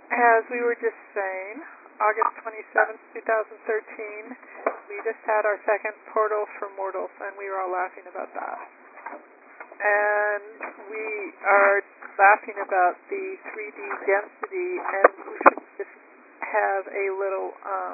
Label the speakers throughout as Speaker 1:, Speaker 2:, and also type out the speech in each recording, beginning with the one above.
Speaker 1: As we were just saying, August 27th, 2013, we just had our second Portal for Mortals, and we were all laughing about that. And we are laughing about the 3D density, and we should just have a little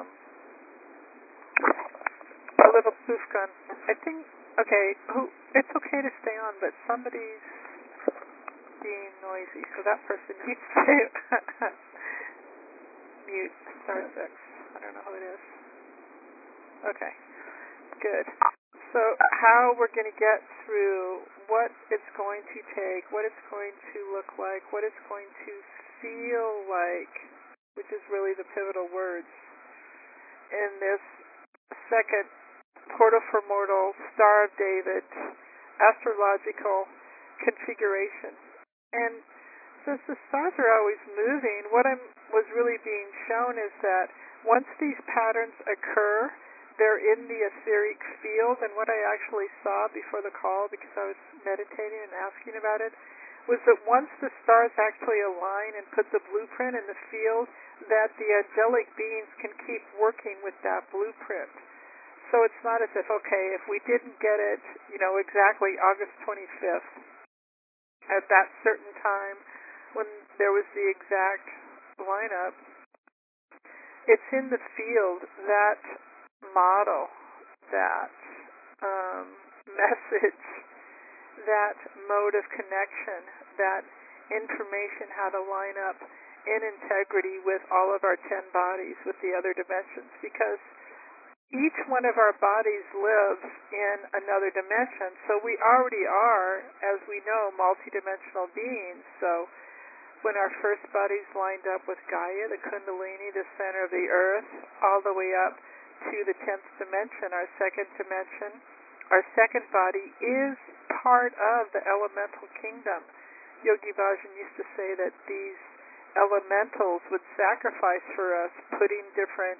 Speaker 1: poof gun. I think, okay, it's okay to stay on, but somebody's being noisy, so that person needs to mute star 6. I don't know who it is. Okay, good. So how we're going to get through what it's going to take, what it's going to look like, what it's going to feel like, which is really the pivotal words in this second Portal for Mortal, Star of David, astrological configuration. And since the stars are always moving, what was really being shown is that once these patterns occur, they're in the etheric field. And what I actually saw before the call, because I was meditating and asking about it, was that once the stars actually align and put the blueprint in the field, that the angelic beings can keep working with that blueprint. So it's not as if, okay, if we didn't get it, exactly August 25th at that certain time when there was the exact lineup, it's in the field, that model, that message, that mode of connection, that information, how to line up in integrity with all of our 10 bodies, with the other dimensions, because each one of our bodies lives in another dimension, so we already are, as we know, multidimensional beings. So when our first bodies lined up with Gaia, the Kundalini, the center of the earth, all the way up to the 10th dimension, our second dimension, our second body is part of the elemental kingdom. Yogi Bhajan used to say that these elementals would sacrifice for us, putting different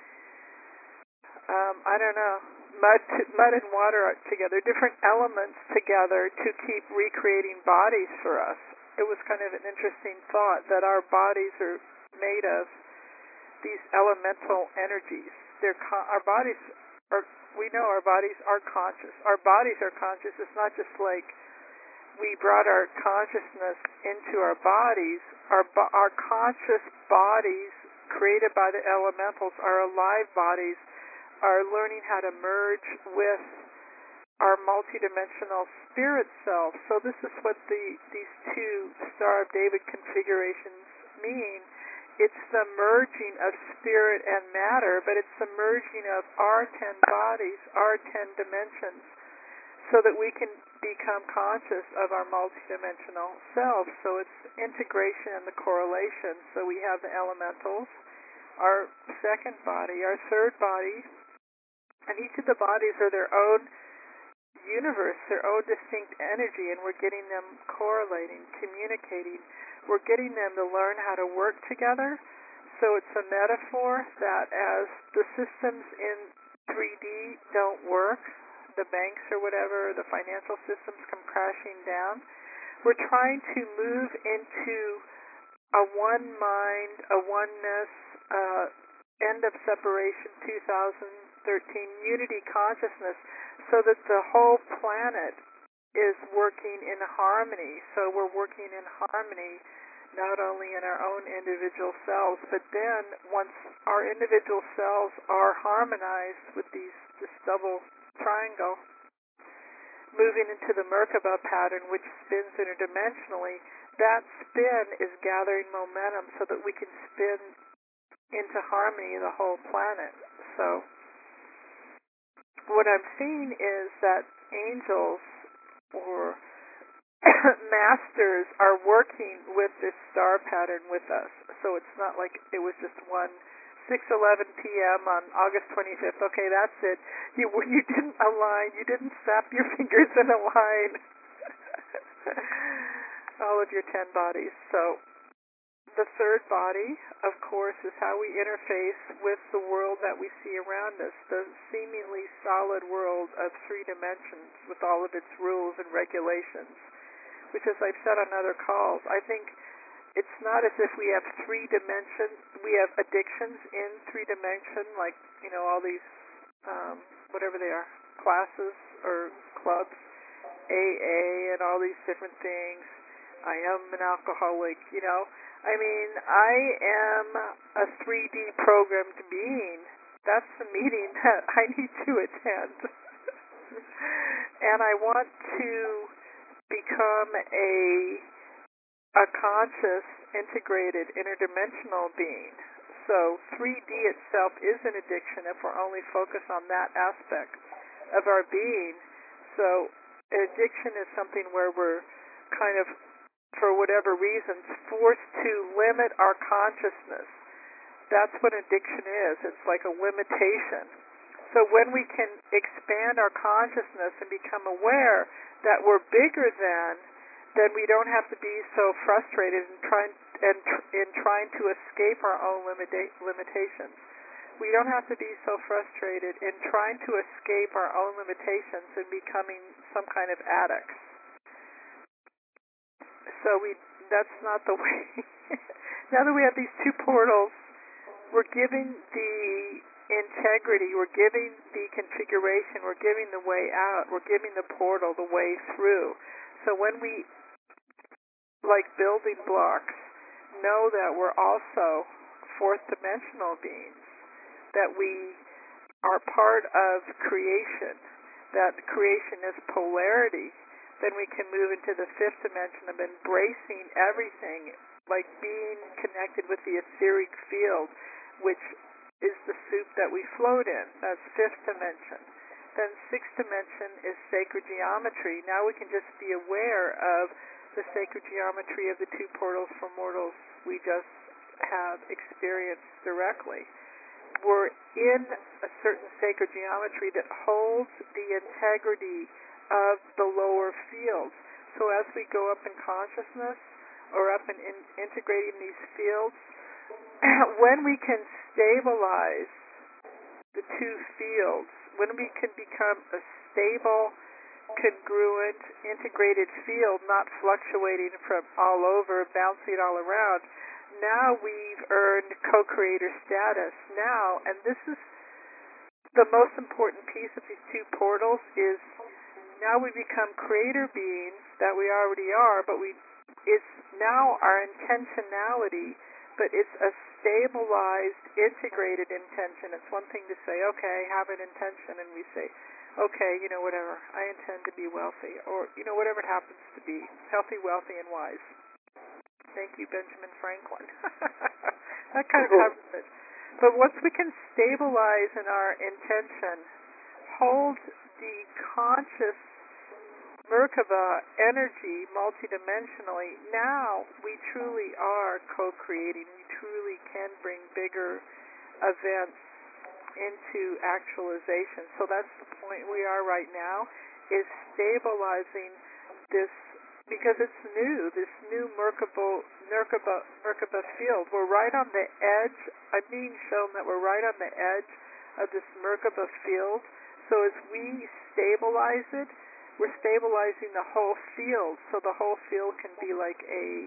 Speaker 1: mud and water together, different elements together to keep recreating bodies for us. It was kind of an interesting thought that our bodies are made of these elemental energies. Our bodies are, we know our bodies are conscious. Our bodies are conscious. It's not just like we brought our consciousness into our bodies. Our conscious bodies created by the elementals, our alive bodies, are learning how to merge with our multidimensional spirit self. So this is what these two Star of David configurations mean. It's the merging of spirit and matter, but it's the merging of our 10 bodies, our 10 dimensions, so that we can become conscious of our multidimensional selves. So it's integration and the correlation. So we have the elementals, our second body, our third body, and each of the bodies are their own universe, their own distinct energy, and we're getting them correlating, communicating. We're getting them to learn how to work together. So it's a metaphor that as the systems in 3D don't work, the banks or whatever, the financial systems come crashing down, we're trying to move into a one mind, a oneness, end of separation 2013 unity consciousness, so that the whole planet is working in harmony. So we're working in harmony not only in our own individual cells, but then once our individual cells are harmonized with this double triangle, moving into the Merkaba pattern, which spins interdimensionally, that spin is gathering momentum so that we can spin into harmony the whole planet. So what I'm seeing is that angels or masters are working with this star pattern with us. So it's not like it was just 6:11 p.m. on August 25th. Okay, that's it. You didn't align. You didn't snap your fingers and align all of your 10 bodies. So the third body, of course, is how we interface with the world that we see around us, the seemingly solid world of 3 dimensions with all of its rules and regulations, which, as I've said on other calls, I think it's not as if we have 3 dimensions. We have addictions in 3 dimension, like, all these, whatever they are, classes or clubs, AA and all these different things. I am an alcoholic, I mean, I am a 3D programmed being. That's the meeting that I need to attend. And I want to become a conscious, integrated, interdimensional being. So 3D itself is an addiction if we're only focused on that aspect of our being. So addiction is something where we're kind of, for whatever reasons, forced to limit our consciousness. That's what addiction is. It's like a limitation. So when we can expand our consciousness and become aware that we're bigger than, then we don't have to be so frustrated in trying to escape our own limitations. We don't have to be so frustrated in trying to escape our own limitations and becoming some kind of addicts. So that's not the way. Now that we have these 2 portals, we're giving the integrity, we're giving the configuration, we're giving the way out, we're giving the portal the way through. So when we, like building blocks, know that we're also 4th dimensional beings, that we are part of creation, that creation is polarity, then we can move into the 5th dimension of embracing everything, like being connected with the etheric field, which is the soup that we float in. That's 5th dimension. Then 6th dimension is sacred geometry. Now we can just be aware of the sacred geometry of the 2 portals for mortals we just have experienced directly. We're in a certain sacred geometry that holds the integrity of the lower fields. So as we go up in consciousness or up in integrating these fields, when we can stabilize the 2 fields, when we can become a stable, congruent, integrated field, not fluctuating from all over, bouncing all around, now we've earned co-creator status. Now, and this is the most important piece of these 2 portals, is now we become creator beings that we already are, but it's now our intentionality, but it's a stabilized, integrated intention. It's one thing to say, okay, have an intention, and we say, okay, whatever, I intend to be wealthy, or, whatever it happens to be, healthy, wealthy, and wise. Thank you, Benjamin Franklin. That kind of covers it. But once we can stabilize in our intention, hold the conscious Merkaba energy multidimensionally, now we truly are co-creating. We truly can bring bigger events into actualization. So that's the point we are right now, is stabilizing this, because it's new, this new Merkaba field. We're right on the edge. I'm being shown that we're right on the edge of this Merkaba field. So as we stabilize it, we're stabilizing the whole field. So the whole field can be like a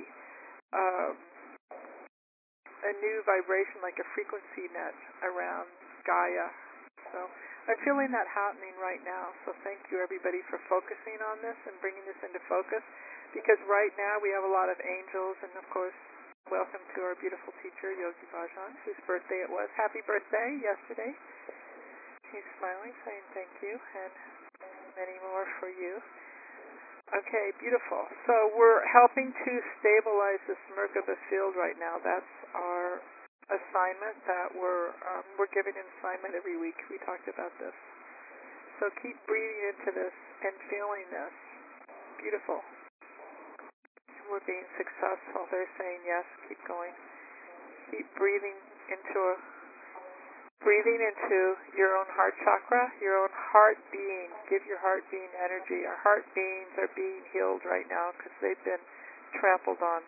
Speaker 1: new vibration, like a frequency net around Gaia. So I'm feeling that happening right now. So thank you, everybody, for focusing on this and bringing this into focus. Because right now we have a lot of angels, and of course, welcome to our beautiful teacher, Yogi Bhajan, whose birthday it was. Happy birthday yesterday. He's smiling, saying thank you, and many more for you. Okay, beautiful. So we're helping to stabilize this Merkaba field right now. That's our assignment that we're giving an assignment every week. We talked about this. So keep breathing into this and feeling this. Beautiful. We're being successful. They're saying yes, keep going. Keep breathing into your own heart chakra, your own heart being. Give your heart being energy. Our heart beings are being healed right now because they've been trampled on.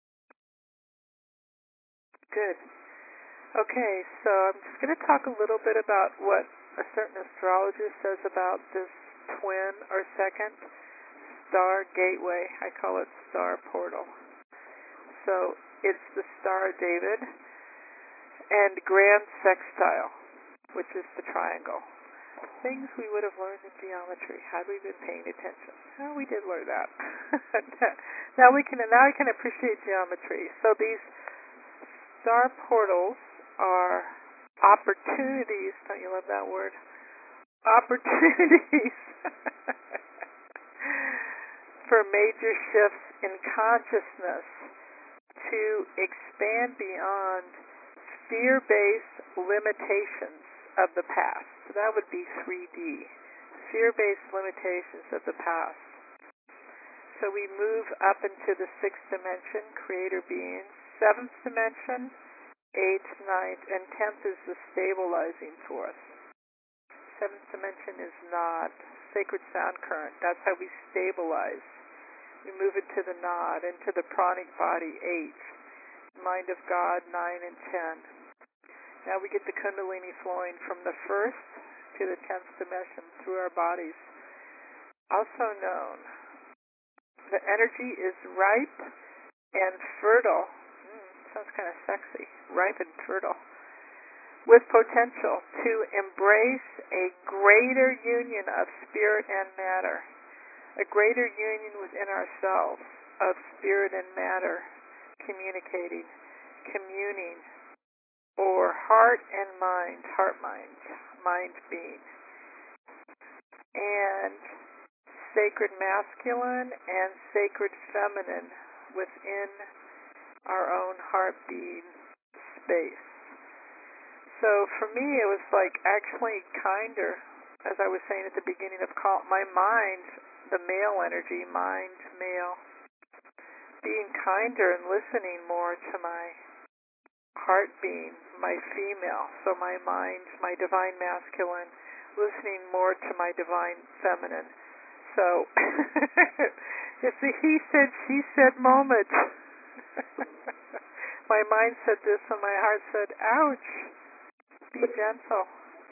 Speaker 1: Good. Okay, so I'm just going to talk a little bit about what a certain astrologer says about this twin or second star gateway. I call it star portal. So it's the Star of David, and Grand Sextile, which is the triangle. Things we would have learned in geometry had we been paying attention. Well, we did learn that. Now I can appreciate geometry. So these star portals are opportunities. Don't you love that word? Opportunities for major shifts in consciousness to expand beyond fear-based limitations of the past. So that would be 3D. Fear-based limitations of the past. So we move up into the 6th dimension, creator beings. 7th dimension, 8th, 9th, and 10th is the stabilizing force. 7th dimension is not sacred sound current. That's how we stabilize. We move into the Nod, into the pranic body, 8. Mind of God, 9 and 10. Now we get the Kundalini flowing from the 1st to the 10th dimension through our bodies. Also known, the energy is ripe and fertile. Sounds kind of sexy. Ripe and fertile. With potential to embrace a greater union of spirit and matter. A greater union within ourselves of spirit and matter, communicating, communing, or heart and mind, heart-mind, mind-being, and sacred masculine and sacred feminine within our own heart-being space. So for me, it was like actually kinder, as I was saying at the beginning of call, my mind, the male energy, mind, male, being kinder and listening more to my heart being, my female, so my mind, my divine masculine, listening more to my divine feminine. So it's a he said, she said moment. My mind said this and my heart said, ouch, be gentle.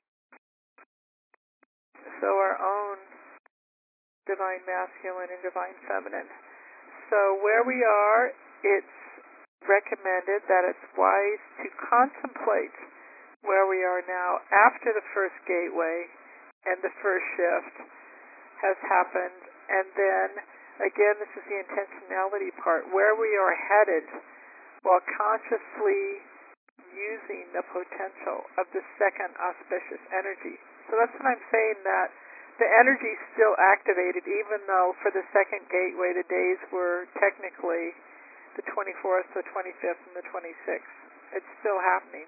Speaker 1: So our own divine masculine and divine feminine. So where we are, it's recommended that it's wise to contemplate where we are now after the first gateway and the first shift has happened. And then, again, this is the intentionality part, where we are headed while consciously using the potential of the second auspicious energy. So that's what I'm saying, that the energy is still activated, even though for the second gateway the days were technically the 24th, the 25th, and the 26th. It's still happening.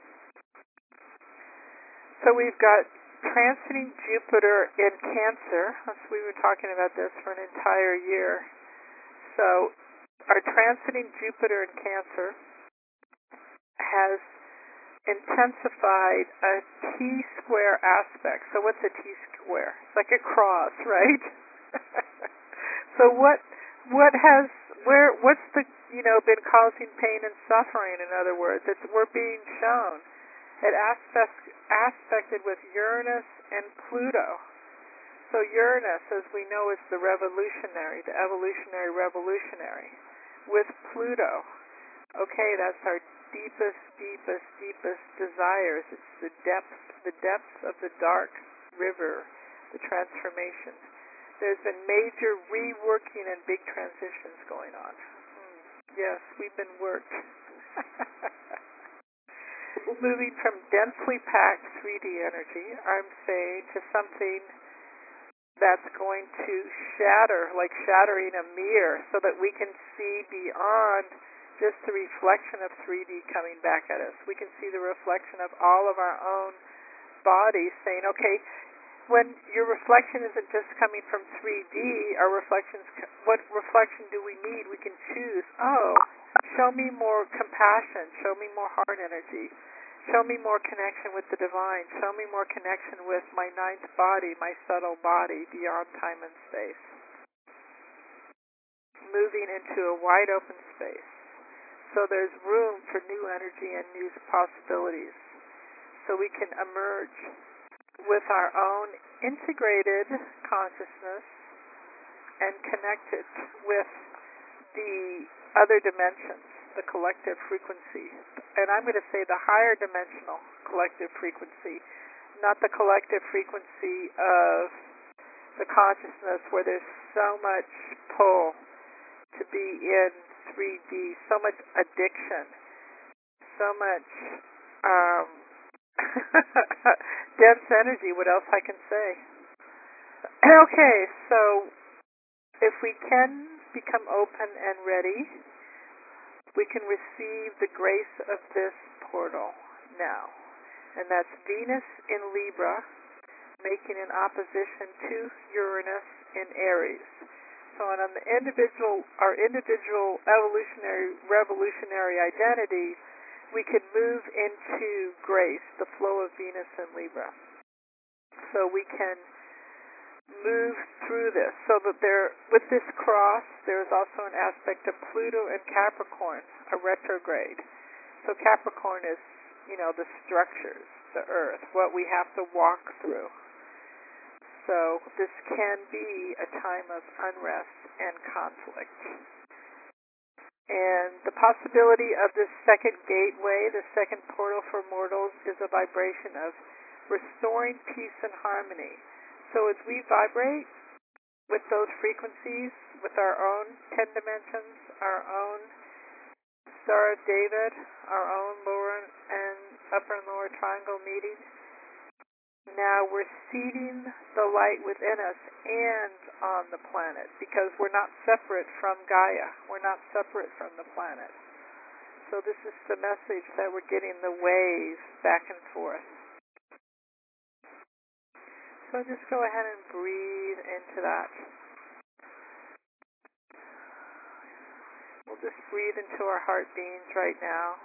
Speaker 1: So we've got transiting Jupiter in Cancer. We've been talking about this for an entire year. So our transiting Jupiter in Cancer has intensified a T-square aspect. So what's a T-square? It's like a cross, right? So what's been causing pain and suffering? In other words, we're being shown. It aspected with Uranus and Pluto. So Uranus, as we know, is the revolutionary, the evolutionary revolutionary. With Pluto, okay, that's our deepest desires. It's the depths of the dark river, the transformation. There's been major reworking and big transitions going on. Yes, we've been worked. Moving from densely packed 3D energy, I'm saying, to something that's going to shatter, like shattering a mirror, so that we can see beyond just the reflection of 3D coming back at us. We can see the reflection of all of our own bodies saying, okay, when your reflection isn't just coming from 3D, our reflections, what reflection do we need? We can choose, show me more compassion, show me more heart energy, show me more connection with the divine, show me more connection with my ninth body, my subtle body, beyond time and space. Moving into a wide open space. So there's room for new energy and new possibilities. So we can emerge with our own integrated consciousness and connect it with the other dimensions. the collective frequency. And I'm going to say the higher dimensional collective frequency, not the collective frequency of the consciousness where there's so much pull to be in 3D, so much addiction, so much dense energy. What else I can say? Okay, so if we can become open and ready, we can receive the grace of this portal now. And that's Venus in Libra, making an opposition to Uranus in Aries. So on the our individual revolutionary identity, we can move into grace, the flow of Venus in Libra. So we can move through this. So that with this cross, there's also an aspect of Pluto and Capricorn, a retrograde. So Capricorn is, the structures, the earth, what we have to walk through. So this can be a time of unrest and conflict. And the possibility of this second gateway, the second portal for mortals, is a vibration of restoring peace and harmony. So as we vibrate with those frequencies, with our own 10 dimensions, our own Star of David, our own lower and upper and lower triangle meeting, now we're seeding the light within us and on the planet, because we're not separate from Gaia. We're not separate from the planet. So this is the message that we're getting, the waves back and forth. So just go ahead and breathe into that. We'll just breathe into our heart beings right now.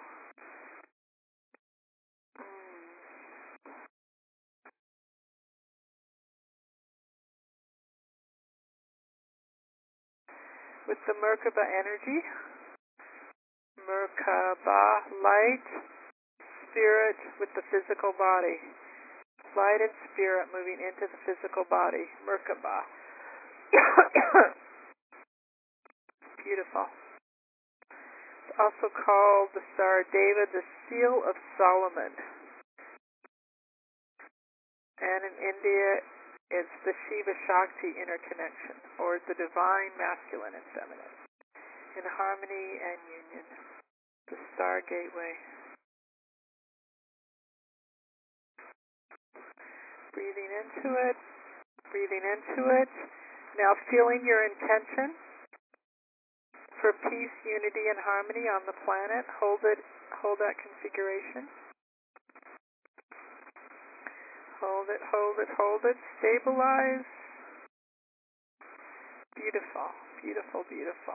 Speaker 1: With the Merkaba energy, Merkaba, light, spirit with the physical body. Light and spirit moving into the physical body, Merkaba. Beautiful. It's also called the Star of David, the Seal of Solomon. And in India, it's the Shiva-Shakti interconnection, or the divine masculine and feminine, in harmony and union. The Star Gateway. Breathing into it, breathing into it. Now feeling your intention for peace, unity, and harmony on the planet. Hold that configuration. Hold it. Stabilize. Beautiful, beautiful, beautiful.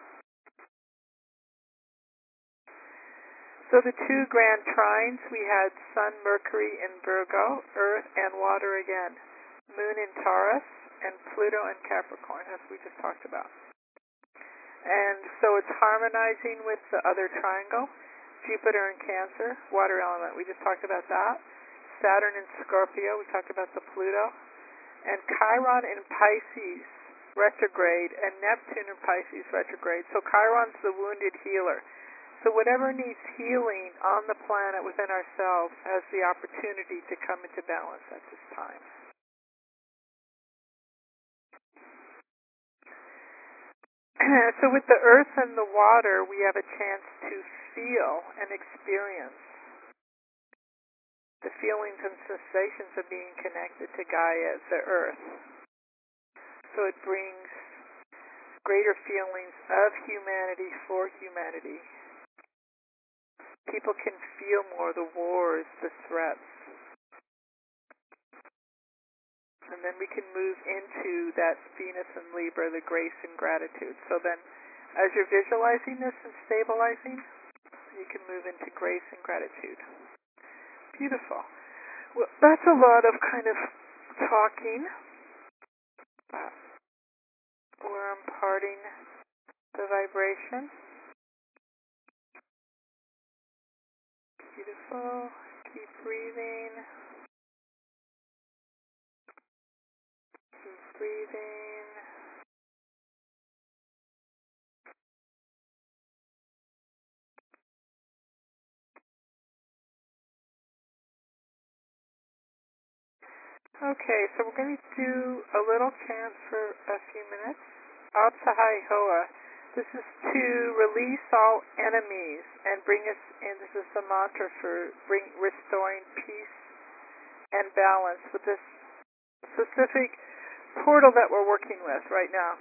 Speaker 1: So the two grand trines, we had Sun, Mercury in Virgo, Earth and water again, Moon in Taurus, and Pluto in Capricorn, as we just talked about. And so it's harmonizing with the other triangle, Jupiter in Cancer, water element, we just talked about that. Saturn in Scorpio, we talked about the Pluto. And Chiron in Pisces, retrograde, and Neptune in Pisces, retrograde. So Chiron's the wounded healer. So whatever needs healing on the planet within ourselves has the opportunity to come into balance at this time. So with the earth and the water, we have a chance to feel and experience the feelings and sensations of being connected to Gaia, the earth. So it brings greater feelings of humanity for humanity. People can feel more the wars, the threats. And then we can move into that Venus and Libra, the grace and gratitude. So then, as you're visualizing this and stabilizing, you can move into grace and gratitude. Beautiful. Well, that's a lot of kind of talking. We're imparting the vibration. Beautiful. Keep breathing. Keep breathing. Okay, so we're going to do a little chant for a few minutes. Absahai Hoa. This is to release all enemies and bring us in. This is the mantra for restoring peace and balance with this specific portal that we're working with right now.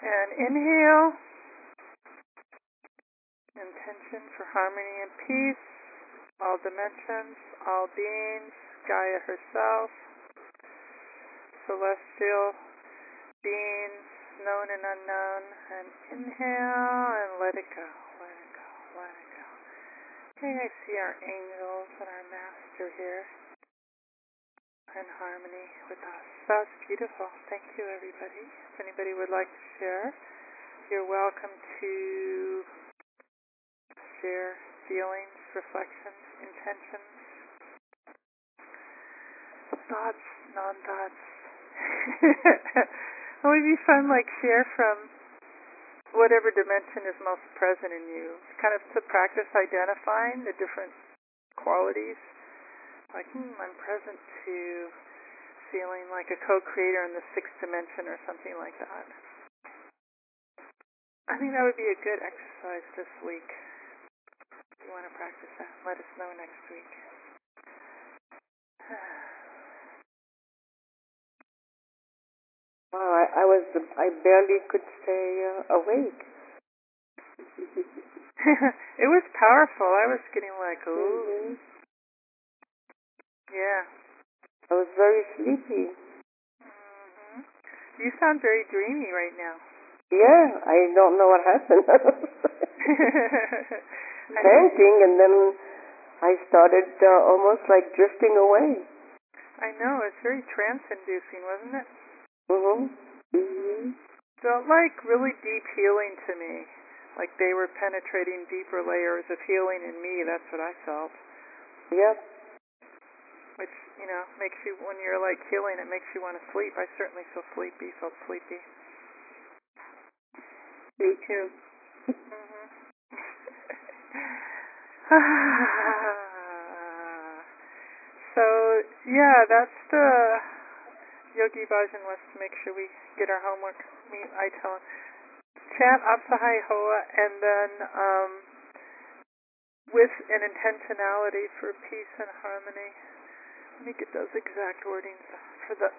Speaker 1: And inhale. Intention for harmony and peace. All dimensions, all beings, Gaia herself, celestial beings, known and unknown. And inhale and let it go. Let it go. Let it go. Okay, I see our angels and our master here in harmony with us. That's beautiful. Thank you, everybody. If anybody would like to share, you're welcome to share feelings, reflections, intentions, thoughts, non-thoughts. It would be fun, like share from whatever dimension is most present in you. Kind of to practice identifying the different qualities. Like, I'm present to feeling like a co-creator in the sixth dimension or something like that. I think that would be a good exercise this week. If you want to practice that, let us know next week.
Speaker 2: Wow, I barely could stay awake.
Speaker 1: It was powerful. I was getting like, ooh. Yeah.
Speaker 2: I was very sleepy.
Speaker 1: You sound very dreamy right now.
Speaker 2: Yeah, I don't know what happened. Panting, and then I started almost like drifting away.
Speaker 1: I know, it's very trance-inducing, wasn't it?
Speaker 2: Mm-hmm.
Speaker 1: Felt like really deep healing to me. Like they were penetrating deeper layers of healing in me. That's what I felt.
Speaker 2: Yep.
Speaker 1: Which, makes you, when you're like healing, it makes you want to sleep. I certainly felt sleepy.
Speaker 2: Me too.
Speaker 1: So, yeah, that's the Yogi Bhajan wants to make sure we get our homework. I tell him, chant Apsahai Hoa, and then with an intentionality for peace and harmony. Let me get those exact wordings for the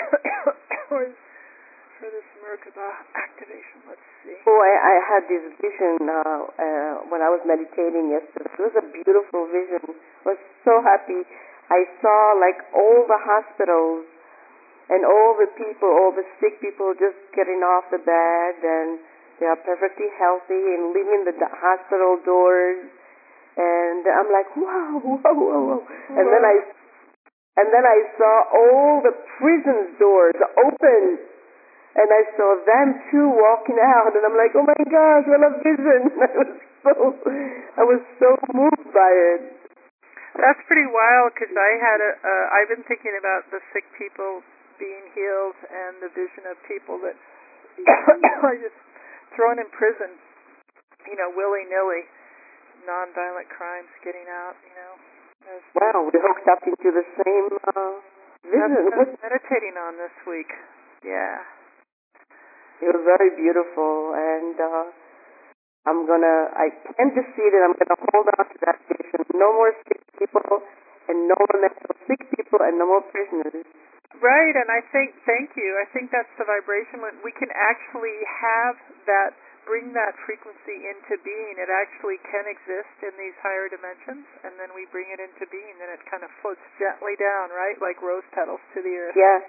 Speaker 1: for this Merkaba activation. Let's see.
Speaker 2: Oh, I had this vision when I was meditating yesterday. It was a beautiful vision. I was so happy. I saw like all the hospitals and all the people, all the sick people just getting off the bed, and they are perfectly healthy and leaving the hospital doors. And I'm like, wow. And then I saw all the prisons doors open, and I saw them too walking out, and I'm like, oh my gosh, what a vision! I was so moved by it.
Speaker 1: That's pretty wild, because I've been thinking about the sick people being healed and the vision of people that are just thrown in prison, willy-nilly, non-violent crimes getting out,
Speaker 2: Wow, we hooked up into the same vision.
Speaker 1: That's what I was meditating on this week. Yeah.
Speaker 2: It was very beautiful, and I plan to see that I'm going to hold on to that vision. No more sick people, and no more mental sick people, and no more prisoners.
Speaker 1: Right, and I think, thank you, I think that's the vibration when we can actually have that, bring that frequency into being. It actually can exist in these higher dimensions, and then we bring it into being, and it kind of floats gently down, right, like rose petals to the earth.
Speaker 2: Yeah.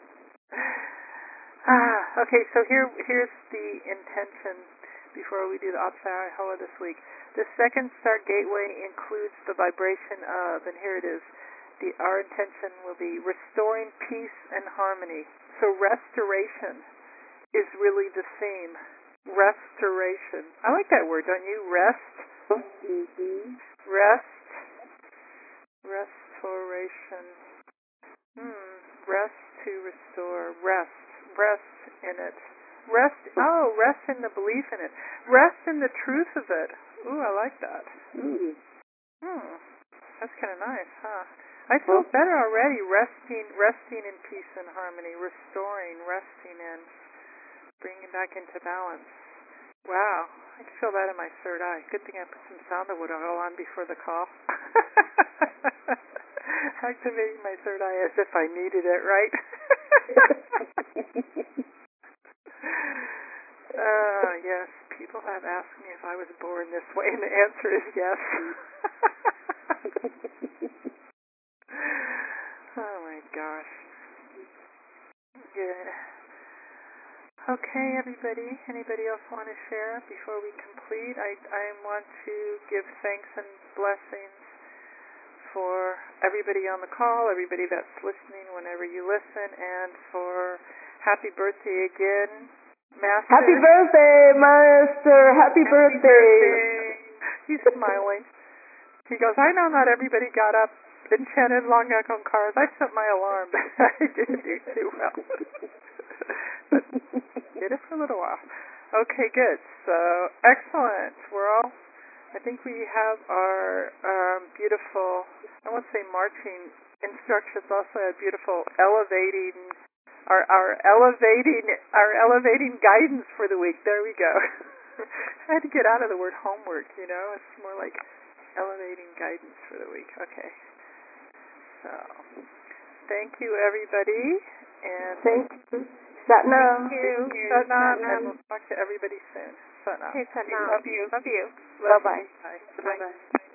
Speaker 1: Okay, so here's the intention before we do the Apsahai Hoa this week. The second star gateway includes the vibration of, and here it is, our intention will be restoring peace and harmony. So restoration is really the theme. Restoration. I like that word, don't you? Rest.
Speaker 2: Mm-hmm.
Speaker 1: Rest. Restoration. Rest to restore. Rest. Rest in it. Rest in the belief in it. Rest in the truth of it. Ooh, I like that. That's kind of nice, huh? I feel better already, resting in peace and harmony, restoring, resting in, bringing back into balance. Wow, I can feel that in my third eye. Good thing I put some sandalwood oil on before the call. Activating my third eye as if I needed it, right? Yes. People have asked me if I was born this way, and the answer is yes. Oh my gosh. Good. Okay, everybody. Anybody else want to share before we complete? I want to give thanks and blessings for everybody on the call, everybody that's listening whenever you listen, and for happy birthday again, Master.
Speaker 2: Happy birthday, Master. Happy birthday.
Speaker 1: He's smiling. He goes, I know not everybody got up and chanted Long Echo Cars. I set my alarm, but I didn't do too well. But did it for a little while. Okay, good. So, excellent. I think we have our beautiful, I won't say marching instructions, also a beautiful elevating, our elevating guidance for the week. There we go. I had to get out of the word homework, It's more like elevating guidance for the week. Okay. So, thank you, everybody. And
Speaker 2: thank you. Satnam.
Speaker 1: Thank you. Satnam. And we'll talk to everybody soon. Satnam.
Speaker 3: Okay, Satnam.
Speaker 1: Love you.
Speaker 3: Love you.
Speaker 2: Bye-bye.
Speaker 1: Bye.
Speaker 2: Bye-bye.